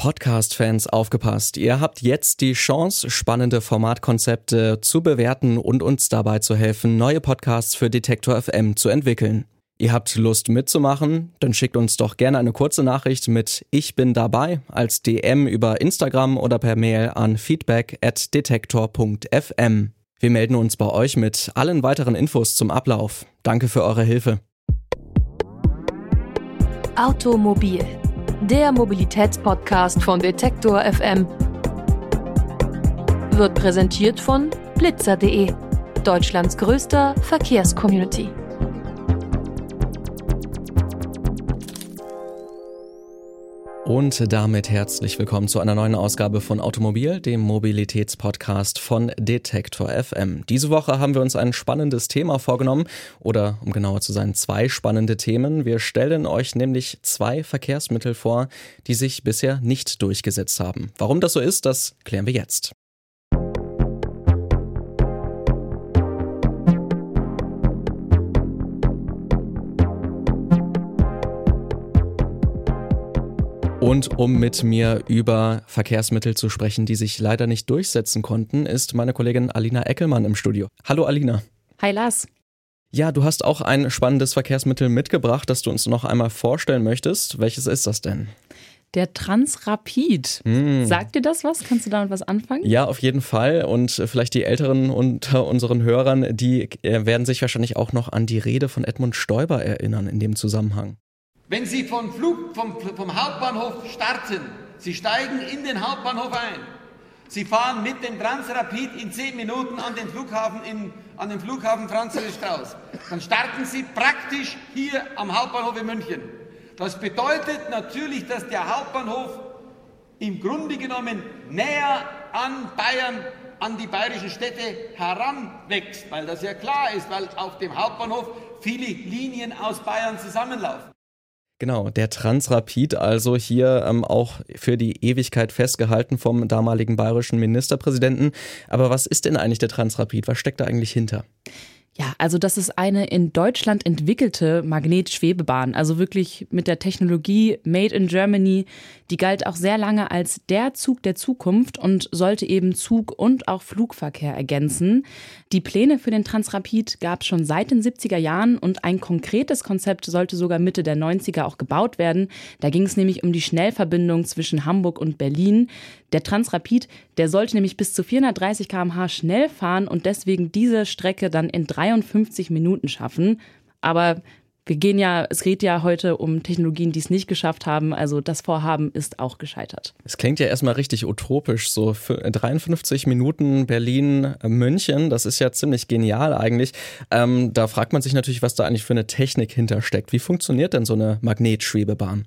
Podcast-Fans, aufgepasst. Ihr habt jetzt die Chance, spannende Formatkonzepte zu bewerten und uns dabei zu helfen, neue Podcasts für Detektor FM zu entwickeln. Ihr habt Lust mitzumachen? Dann schickt uns doch gerne eine kurze Nachricht mit "Ich bin dabei" als DM über Instagram oder per Mail an feedback@detektor.fm. Wir melden uns bei euch mit allen weiteren Infos zum Ablauf. Danke für eure Hilfe. Automobil, der Mobilitätspodcast von Detektor FM, wird präsentiert von blitzer.de, Deutschlands größter Verkehrscommunity. Und damit herzlich willkommen zu einer neuen Ausgabe von Automobil, dem Mobilitätspodcast von Detektor FM. Diese Woche haben wir uns ein spannendes Thema vorgenommen, oder um genauer zu sein, 2 spannende Themen. Wir stellen euch nämlich 2 Verkehrsmittel vor, die sich bisher nicht durchgesetzt haben. Warum das so ist, das klären wir jetzt. Und um mit mir über Verkehrsmittel zu sprechen, die sich leider nicht durchsetzen konnten, ist meine Kollegin Alina Eckelmann im Studio. Hallo Alina. Hi Lars. Ja, du hast auch ein spannendes Verkehrsmittel mitgebracht, das du uns noch einmal vorstellen möchtest. Welches ist das denn? Der Transrapid. Sagt dir das was? Kannst du damit was anfangen? Ja, auf jeden Fall. Und vielleicht die Älteren unter unseren Hörern, die werden sich wahrscheinlich auch noch an die Rede von Edmund Stoiber erinnern in dem Zusammenhang. Wenn Sie vom Hauptbahnhof starten, Sie steigen in den Hauptbahnhof ein, Sie fahren mit dem Transrapid in 10 Minuten an den Flughafen Franz Josef Strauß, dann starten Sie praktisch hier am Hauptbahnhof in München. Das bedeutet natürlich, dass der Hauptbahnhof im Grunde genommen näher an Bayern, an die bayerischen Städte heranwächst, weil das ja klar ist, weil auf dem Hauptbahnhof viele Linien aus Bayern zusammenlaufen. Genau, der Transrapid, also hier auch für die Ewigkeit festgehalten vom damaligen bayerischen Ministerpräsidenten. Aber was ist denn eigentlich der Transrapid? Was steckt da eigentlich hinter? Ja, also das ist eine in Deutschland entwickelte Magnetschwebebahn, also wirklich mit der Technologie Made in Germany. Die galt auch sehr lange als der Zug der Zukunft und sollte eben Zug- und auch Flugverkehr ergänzen. Die Pläne für den Transrapid gab es schon seit den 70er Jahren und ein konkretes Konzept sollte sogar Mitte der 90er auch gebaut werden. Da ging es nämlich um die Schnellverbindung zwischen Hamburg und Berlin. Der Transrapid, der sollte nämlich bis zu 430 km/h schnell fahren und deswegen diese Strecke dann in 53 Minuten schaffen. Aber es geht ja heute um Technologien, die es nicht geschafft haben. Also das Vorhaben ist auch gescheitert. Es klingt ja erstmal richtig utopisch. So für 53 Minuten Berlin-München, das ist ja ziemlich genial eigentlich. Da fragt man sich natürlich, was da eigentlich für eine Technik hintersteckt. Wie funktioniert denn so eine Magnetschwebebahn?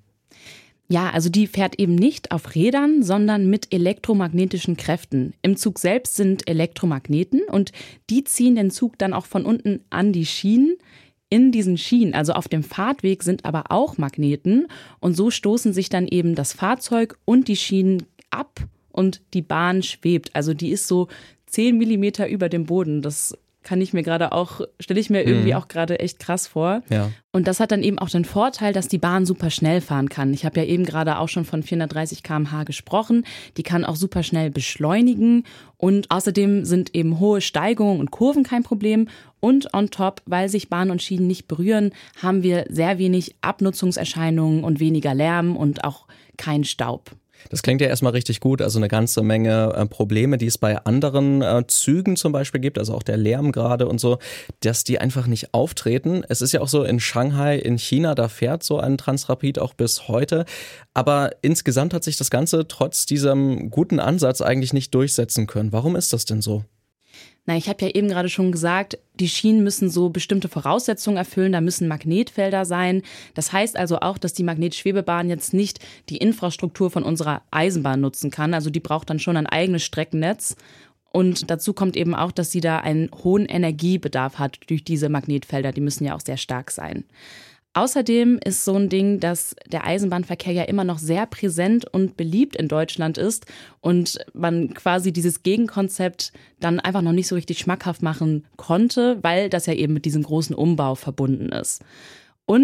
Ja, also die fährt eben nicht auf Rädern, sondern mit elektromagnetischen Kräften. Im Zug selbst sind Elektromagneten und die ziehen den Zug dann auch von unten an die Schienen. In diesen Schienen, also auf dem Fahrtweg, sind aber auch Magneten und so stoßen sich dann eben das Fahrzeug und die Schienen ab und die Bahn schwebt. Also die ist so 10 Millimeter über dem Boden. Das stelle ich mir irgendwie auch gerade echt krass vor. Ja. Und das hat dann eben auch den Vorteil, dass die Bahn super schnell fahren kann. Ich habe ja eben gerade auch schon von 430 km/h gesprochen. Die kann auch super schnell beschleunigen und außerdem sind eben hohe Steigungen und Kurven kein Problem. Und on top, weil sich Bahn und Schienen nicht berühren, haben wir sehr wenig Abnutzungserscheinungen und weniger Lärm und auch kein Staub. Das klingt ja erstmal richtig gut, also eine ganze Menge Probleme, die es bei anderen Zügen zum Beispiel gibt, also auch der Lärm gerade und so, dass die einfach nicht auftreten. Es ist ja auch so in Shanghai in China, da fährt so ein Transrapid auch bis heute, aber insgesamt hat sich das Ganze trotz diesem guten Ansatz eigentlich nicht durchsetzen können. Warum ist das denn so? Ich habe ja eben gerade schon gesagt, die Schienen müssen so bestimmte Voraussetzungen erfüllen, da müssen Magnetfelder sein. Das heißt also auch, dass die Magnetschwebebahn jetzt nicht die Infrastruktur von unserer Eisenbahn nutzen kann. Also die braucht dann schon ein eigenes Streckennetz. Und dazu kommt eben auch, dass sie da einen hohen Energiebedarf hat durch diese Magnetfelder. Die müssen ja auch sehr stark sein. Außerdem ist so ein Ding, dass der Eisenbahnverkehr ja immer noch sehr präsent und beliebt in Deutschland ist und man quasi dieses Gegenkonzept dann einfach noch nicht so richtig schmackhaft machen konnte, weil das ja eben mit diesem großen Umbau verbunden ist. Und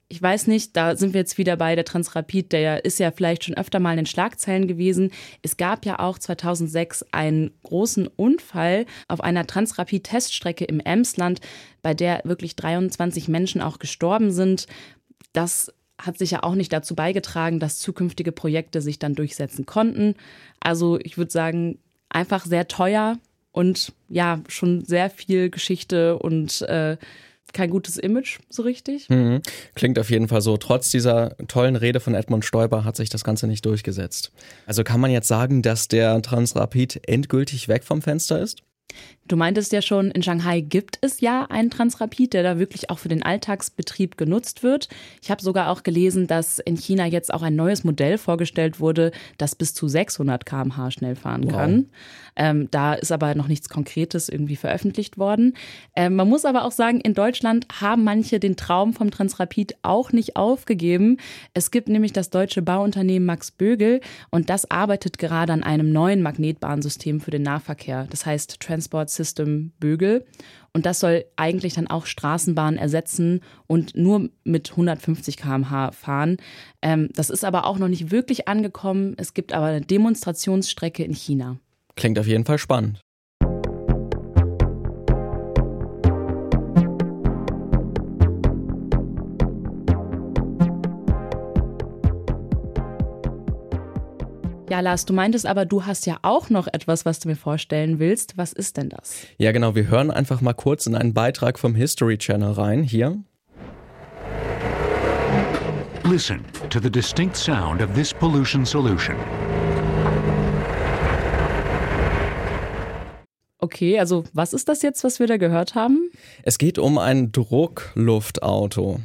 Ich weiß nicht, da sind wir jetzt wieder bei der Transrapid, der ist ja vielleicht schon öfter mal in den Schlagzeilen gewesen. Es gab ja auch 2006 einen großen Unfall auf einer Transrapid-Teststrecke im Emsland, bei der wirklich 23 Menschen auch gestorben sind. Das hat sich ja auch nicht dazu beigetragen, dass zukünftige Projekte sich dann durchsetzen konnten. Also ich würde sagen, einfach sehr teuer und ja, schon sehr viel Geschichte und kein gutes Image so richtig. Klingt auf jeden Fall so. Trotz dieser tollen Rede von Edmund Stoiber hat sich das Ganze nicht durchgesetzt. Also kann man jetzt sagen, dass der Transrapid endgültig weg vom Fenster ist? Du meintest ja schon, in Shanghai gibt es ja einen Transrapid, der da wirklich auch für den Alltagsbetrieb genutzt wird. Ich habe sogar auch gelesen, dass in China jetzt auch ein neues Modell vorgestellt wurde, das bis zu 600 km/h schnell fahren kann. Da ist aber noch nichts Konkretes irgendwie veröffentlicht worden. Man muss aber auch sagen, in Deutschland haben manche den Traum vom Transrapid auch nicht aufgegeben. Es gibt nämlich das deutsche Bauunternehmen Max Bögel und das arbeitet gerade an einem neuen Magnetbahnsystem für den Nahverkehr. Das heißt Transport System Bögel. Und das soll eigentlich dann auch Straßenbahnen ersetzen und nur mit 150 km/h fahren. Das ist aber auch noch nicht wirklich angekommen. Es gibt aber eine Demonstrationsstrecke in China. Klingt auf jeden Fall spannend. Ja, Lars, du meintest aber, du hast ja auch noch etwas, was du mir vorstellen willst. Was ist denn das? Ja, genau. Wir hören einfach mal kurz in einen Beitrag vom History Channel rein. Hier. Listen to the distinct sound of this pollution solution. Okay, also was ist das jetzt, was wir da gehört haben? Es geht um ein Druckluftauto.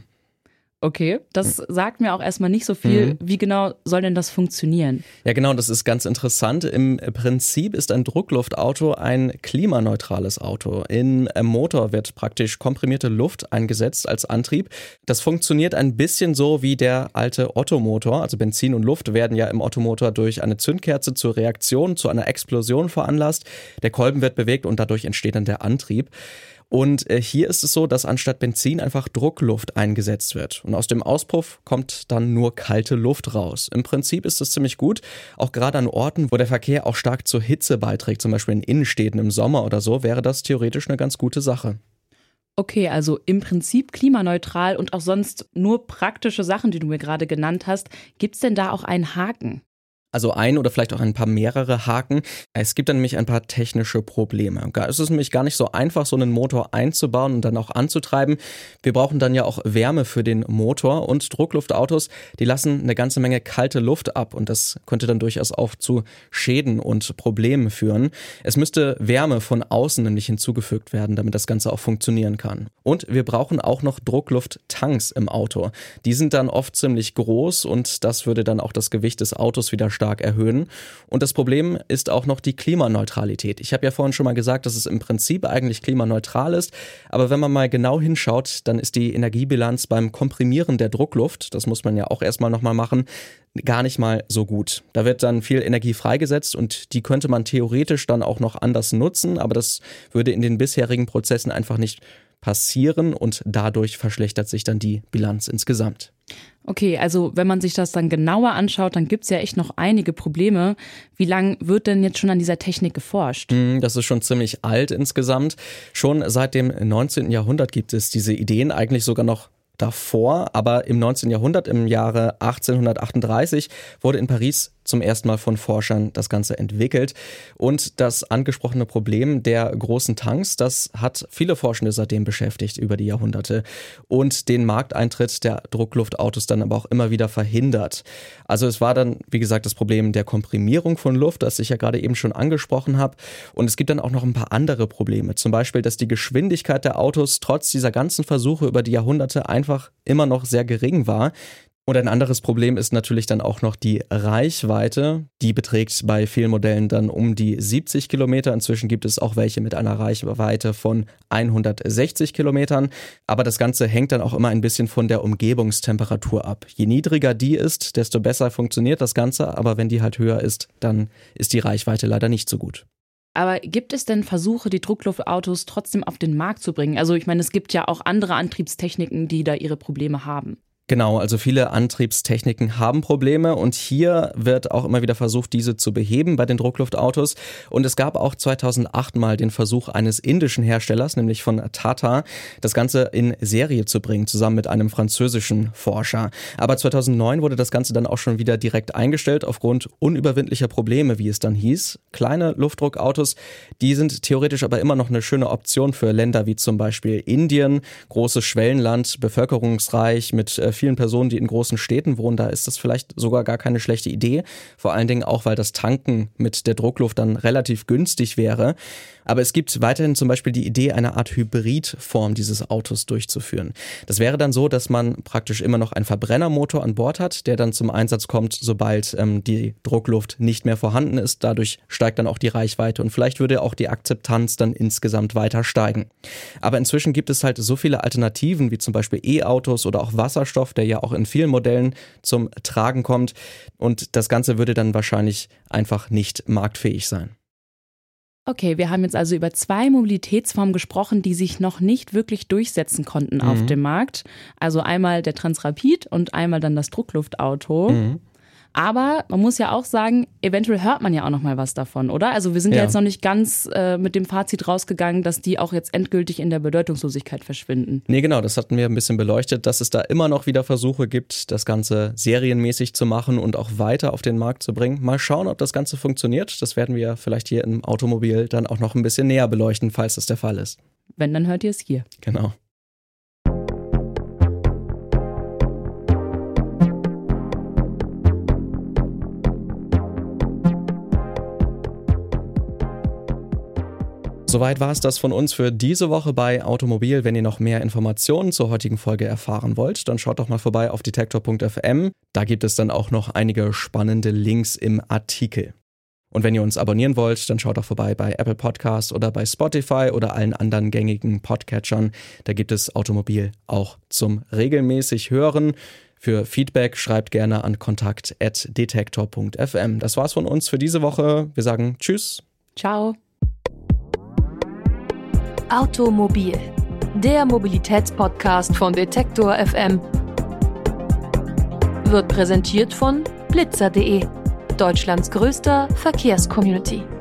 Okay, das sagt mir auch erstmal nicht so viel. Wie genau soll denn das funktionieren? Ja genau, das ist ganz interessant. Im Prinzip ist ein Druckluftauto ein klimaneutrales Auto. Im Motor wird praktisch komprimierte Luft eingesetzt als Antrieb. Das funktioniert ein bisschen so wie der alte Ottomotor. Also Benzin und Luft werden ja im Ottomotor durch eine Zündkerze zur Reaktion, zu einer Explosion veranlasst. Der Kolben wird bewegt und dadurch entsteht dann der Antrieb. Und hier ist es so, dass anstatt Benzin einfach Druckluft eingesetzt wird. Und aus dem Auspuff kommt dann nur kalte Luft raus. Im Prinzip ist das ziemlich gut, auch gerade an Orten, wo der Verkehr auch stark zur Hitze beiträgt, zum Beispiel in Innenstädten im Sommer oder so, wäre das theoretisch eine ganz gute Sache. Okay, also im Prinzip klimaneutral und auch sonst nur praktische Sachen, die du mir gerade genannt hast. Gibt es denn da auch einen Haken? Also ein oder vielleicht auch ein paar mehrere Haken. Es gibt dann nämlich ein paar technische Probleme. Es ist nämlich gar nicht so einfach, so einen Motor einzubauen und dann auch anzutreiben. Wir brauchen dann ja auch Wärme für den Motor und Druckluftautos, die lassen eine ganze Menge kalte Luft ab und das könnte dann durchaus auch zu Schäden und Problemen führen. Es müsste Wärme von außen nämlich hinzugefügt werden, damit das Ganze auch funktionieren kann. Und wir brauchen auch noch Drucklufttanks im Auto. Die sind dann oft ziemlich groß und das würde dann auch das Gewicht des Autos wieder stark erhöhen. Und das Problem ist auch noch die Klimaneutralität. Ich habe ja vorhin schon mal gesagt, dass es im Prinzip eigentlich klimaneutral ist, aber wenn man mal genau hinschaut, dann ist die Energiebilanz beim Komprimieren der Druckluft, das muss man ja auch erstmal nochmal machen, gar nicht mal so gut. Da wird dann viel Energie freigesetzt und die könnte man theoretisch dann auch noch anders nutzen, aber das würde in den bisherigen Prozessen einfach nicht passieren und dadurch verschlechtert sich dann die Bilanz insgesamt. Okay, also wenn man sich das dann genauer anschaut, dann gibt es ja echt noch einige Probleme. Wie lange wird denn jetzt schon an dieser Technik geforscht? Das ist schon ziemlich alt insgesamt. Schon seit dem 19. Jahrhundert gibt es diese Ideen, eigentlich sogar noch davor, aber im 19. Jahrhundert, im Jahre 1838, wurde in Paris zum ersten Mal von Forschern das Ganze entwickelt. Und das angesprochene Problem der großen Tanks, das hat viele Forschende seitdem beschäftigt über die Jahrhunderte und den Markteintritt der Druckluftautos dann aber auch immer wieder verhindert. Also es war dann, wie gesagt, das Problem der Komprimierung von Luft, das ich ja gerade eben schon angesprochen habe. Und es gibt dann auch noch ein paar andere Probleme. Zum Beispiel, dass die Geschwindigkeit der Autos trotz dieser ganzen Versuche über die Jahrhunderte einfach immer noch sehr gering war. Und ein anderes Problem ist natürlich dann auch noch die Reichweite. Die beträgt bei vielen Modellen dann um die 70 Kilometer. Inzwischen gibt es auch welche mit einer Reichweite von 160 Kilometern. Aber das Ganze hängt dann auch immer ein bisschen von der Umgebungstemperatur ab. Je niedriger die ist, desto besser funktioniert das Ganze. Aber wenn die halt höher ist, dann ist die Reichweite leider nicht so gut. Aber gibt es denn Versuche, die Druckluftautos trotzdem auf den Markt zu bringen? Also ich meine, es gibt ja auch andere Antriebstechniken, die da ihre Probleme haben. Genau, also viele Antriebstechniken haben Probleme und hier wird auch immer wieder versucht, diese zu beheben bei den Druckluftautos. Und es gab auch 2008 mal den Versuch eines indischen Herstellers, nämlich von Tata, das Ganze in Serie zu bringen, zusammen mit einem französischen Forscher. Aber 2009 wurde das Ganze dann auch schon wieder direkt eingestellt aufgrund unüberwindlicher Probleme, wie es dann hieß. Kleine Luftdruckautos, die sind theoretisch aber immer noch eine schöne Option für Länder wie zum Beispiel Indien, großes Schwellenland, bevölkerungsreich mit vielen Personen, die in großen Städten wohnen, da ist das vielleicht sogar gar keine schlechte Idee. Vor allen Dingen auch, weil das Tanken mit der Druckluft dann relativ günstig wäre. Aber es gibt weiterhin zum Beispiel die Idee, eine Art Hybridform dieses Autos durchzuführen. Das wäre dann so, dass man praktisch immer noch einen Verbrennermotor an Bord hat, der dann zum Einsatz kommt, sobald die Druckluft nicht mehr vorhanden ist. Dadurch steigt dann auch die Reichweite und vielleicht würde auch die Akzeptanz dann insgesamt weiter steigen. Aber inzwischen gibt es halt so viele Alternativen, wie zum Beispiel E-Autos oder auch Wasserstoff, der ja auch in vielen Modellen zum Tragen kommt. Und das Ganze würde dann wahrscheinlich einfach nicht marktfähig sein. Okay, wir haben jetzt also über 2 Mobilitätsformen gesprochen, die sich noch nicht wirklich durchsetzen konnten auf dem Markt. Also einmal der Transrapid und einmal dann das Druckluftauto. Aber man muss ja auch sagen, eventuell hört man ja auch noch mal was davon, oder? Also wir sind ja jetzt noch nicht ganz mit dem Fazit rausgegangen, dass die auch jetzt endgültig in der Bedeutungslosigkeit verschwinden. Nee, genau, das hatten wir ein bisschen beleuchtet, dass es da immer noch wieder Versuche gibt, das Ganze serienmäßig zu machen und auch weiter auf den Markt zu bringen. Mal schauen, ob das Ganze funktioniert. Das werden wir vielleicht hier im Automobil dann auch noch ein bisschen näher beleuchten, falls das der Fall ist. Wenn, dann hört ihr es hier. Genau. Soweit war es das von uns für diese Woche bei Automobil. Wenn ihr noch mehr Informationen zur heutigen Folge erfahren wollt, dann schaut doch mal vorbei auf detektor.fm. Da gibt es dann auch noch einige spannende Links im Artikel. Und wenn ihr uns abonnieren wollt, dann schaut doch vorbei bei Apple Podcasts oder bei Spotify oder allen anderen gängigen Podcatchern. Da gibt es Automobil auch zum regelmäßig Hören. Für Feedback schreibt gerne an kontakt@detektor.fm. Das war's von uns für diese Woche. Wir sagen Tschüss. Ciao. Automobil, der Mobilitätspodcast von Detektor FM, wird präsentiert von blitzer.de, Deutschlands größter Verkehrscommunity.